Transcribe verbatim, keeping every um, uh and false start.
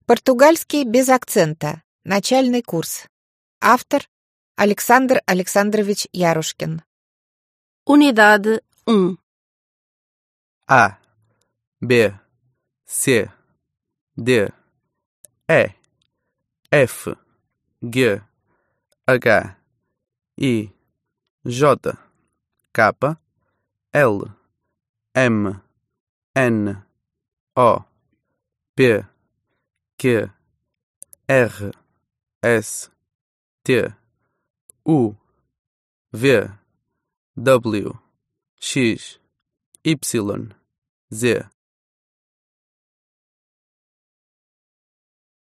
Португальский без акцента. Начальный курс. Автор Александр Александрович Ярушкин. Unidade um. A, B, C, D, E, F, G, H, I, J, K, L, M, N, O, P, Q, R, S, T, U, V, W, X, Y, Z.